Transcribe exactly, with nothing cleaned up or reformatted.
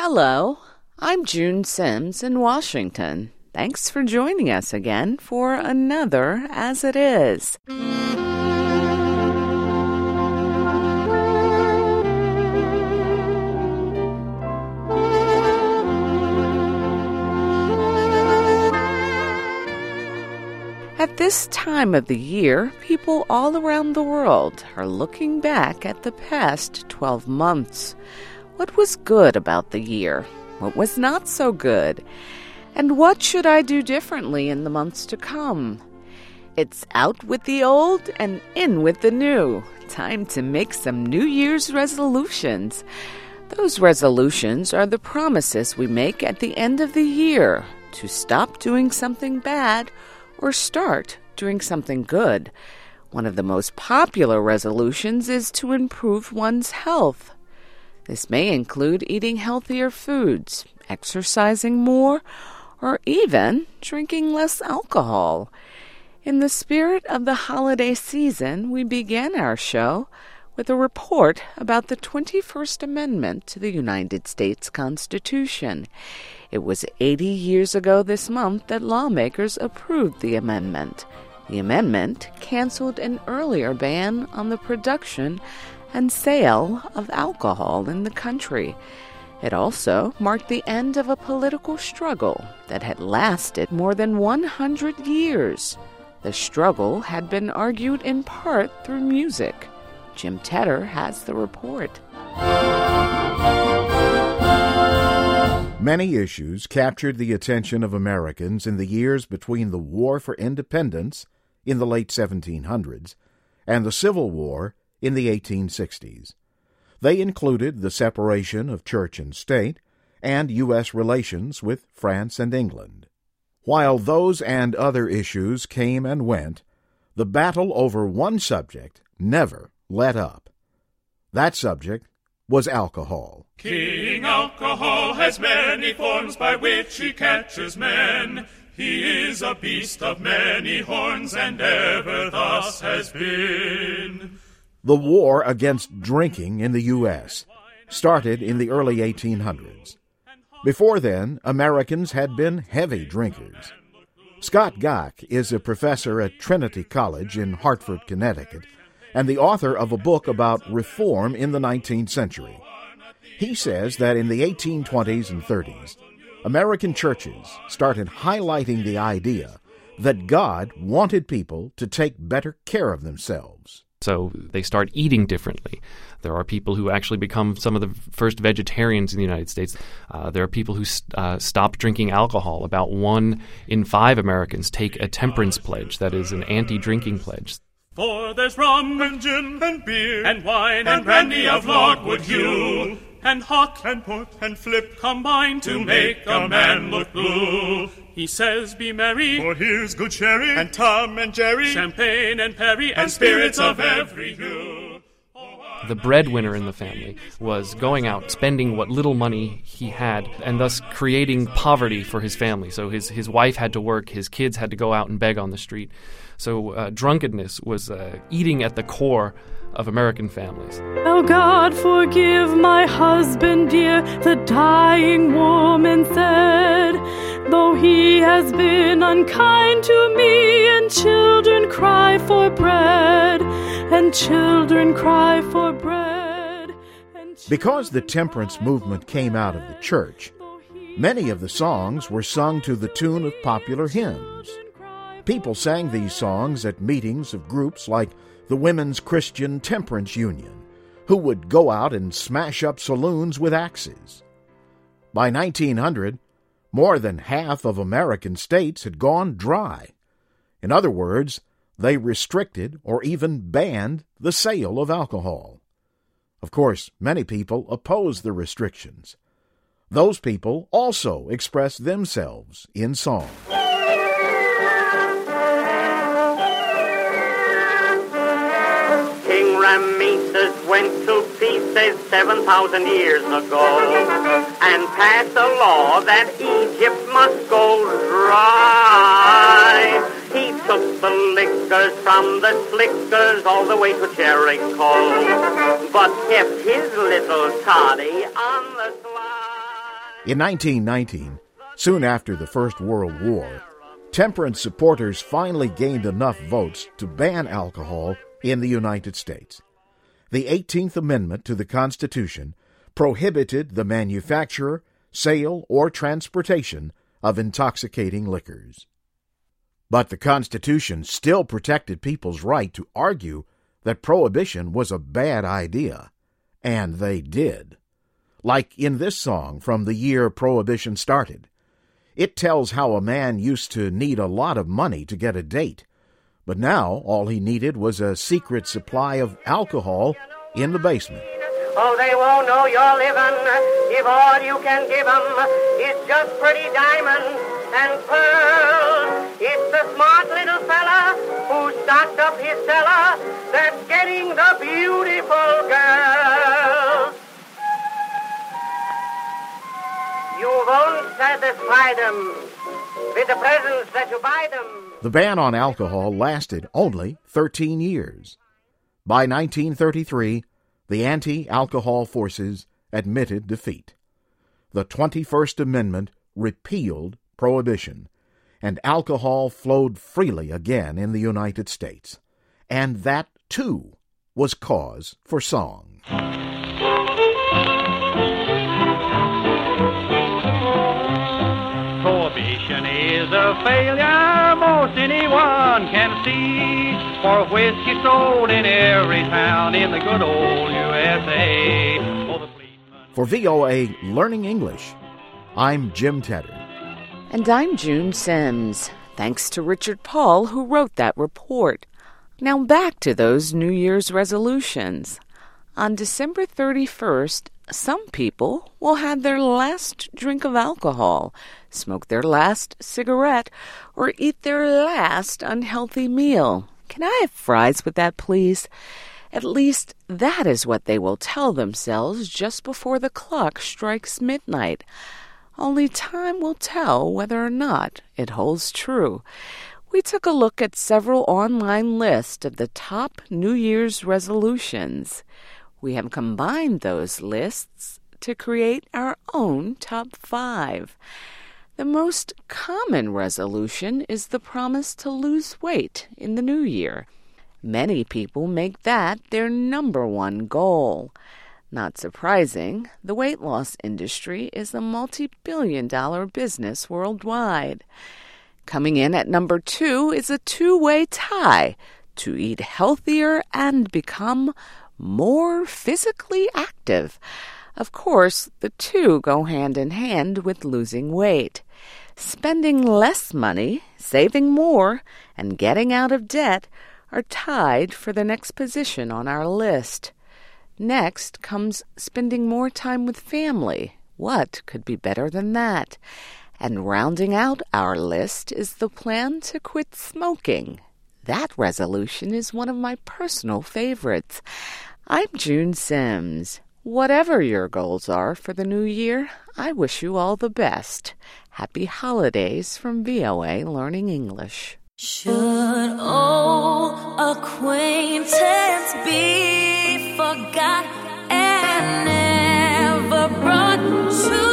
Hello, I'm June Sims in Washington. Thanks for joining us again for another As It Is. At this time of the year, people all around the world are looking back at the past twelve months. What was good about the year? What was not so good? And what should I do differently in the months to come? It's out with the old and in with the new. Time to make some New Year's resolutions. Those resolutions are the promises we make at the end of the year to stop doing something bad or start doing something good. One of the most popular resolutions is to improve one's health. This may include eating healthier foods, exercising more, or even drinking less alcohol. In the spirit of the holiday season, we began our show with a report about the twenty-first Amendment to the United States Constitution. It was eighty years ago this month that lawmakers approved the amendment. The amendment canceled an earlier ban on the production and sale of alcohol in the country. It also marked the end of a political struggle that had lasted more than one hundred years. The struggle had been argued in part through music. Jim Tedder has the report. Many issues captured the attention of Americans in the years between the War for Independence in the late seventeen hundreds and the Civil War in the eighteen sixties. They included the separation of church and state and U S relations with France and England. While those and other issues came and went, the battle over one subject never let up. That subject was alcohol. King Alcohol has many forms by which he catches men. He is a beast of many horns, and ever thus has been. The war against drinking in the U S started in the early eighteen hundreds. Before then, Americans had been heavy drinkers. Scott Gach is a professor at Trinity College in Hartford, Connecticut, and the author of a book about reform in the nineteenth century. He says that in the eighteen twenties and thirties, American churches started highlighting the idea that God wanted people to take better care of themselves. So they start eating differently. There are people who actually become some of the first vegetarians in the United States. Uh, there are people who uh, stop drinking alcohol. About one in five Americans take a temperance pledge, that is, an anti-drinking pledge. For there's rum and gin and beer and wine and brandy of Lockwood hue, and hock and port and flip combine to make a man look blue. He says, be merry, for here's good sherry, and Tom and Jerry, champagne and perry, and spirits of every hue. The breadwinner in the family was going out, spending what little money he had, and thus creating poverty for his family. So his, his wife had to work, his kids had to go out and beg on the street. So uh, drunkenness was uh, eating at the core of American families. Oh God, forgive my husband dear, the dying woman said, though he has been unkind to me, and children cry for bread, and children cry for bread. Because the temperance movement came out of the church, many of the songs were sung to the tune of popular hymns. People sang these songs at meetings of groups like the Women's Christian Temperance Union, who would go out and smash up saloons with axes. By nineteen hundred, more than half of American states had gone dry. In other words, they restricted or even banned the sale of alcohol. Of course, many people opposed the restrictions. Those people also expressed themselves in song. Ramesses went to pieces seven thousand years ago and passed a law that Egypt must go dry. He took the liquors from the slickers all the way to Jericho, but kept his little toddy on the slide. In nineteen nineteen, soon after the First World War, temperance supporters finally gained enough votes to ban alcohol in the United States. The eighteenth Amendment to the Constitution prohibited the manufacture, sale, or transportation of intoxicating liquors. But the Constitution still protected people's right to argue that prohibition was a bad idea, and they did. Like in this song from the year Prohibition started. It tells how a man used to need a lot of money to get a date, but now all he needed was a secret supply of alcohol in the basement. Oh, they won't know you're living if all you can give 'em is just pretty diamonds and pearls. It's the smart little fella who stocked up his cellar that's getting the beautiful girls. You won't satisfy them with the presents that you buy them. The ban on alcohol lasted only thirteen years. By nineteen thirty-three, the anti-alcohol forces admitted defeat. The twenty-first Amendment repealed prohibition, and alcohol flowed freely again in the United States. And that, too, was cause for song. Prohibition is a failure most anyone can see, for whiskey sold in every town in the good old U S A. Oh, the policeman... For V O A Learning English, I'm Jim Tedder. And I'm June Sims. Thanks to Richard Paul, who wrote that report. Now back to those New Year's resolutions. On December thirty-first, some people will have their last drink of alcohol, smoke their last cigarette, or eat their last unhealthy meal. Can I have fries with that, please? At least that is what they will tell themselves just before the clock strikes midnight. Only time will tell whether or not it holds true. We took a look at several online lists of the top New Year's resolutions. We have combined those lists to create our own top five. The most common resolution is the promise to lose weight in the new year. Many people make that their number one goal. Not surprising, the weight loss industry is a multi-billion dollar business worldwide. Coming in at number two is a two-way tie to eat healthier and become more physically active. Of course, the two go hand in hand with losing weight. Spending less money, saving more, and getting out of debt are tied for the next position on our list. Next comes spending more time with family. What could be better than that? And rounding out our list is the plan to quit smoking. That resolution is one of my personal favorites. I'm June Sims. Whatever your goals are for the new year, I wish you all the best. Happy holidays from V O A Learning English. Should old acquaintance be forgot and never brought to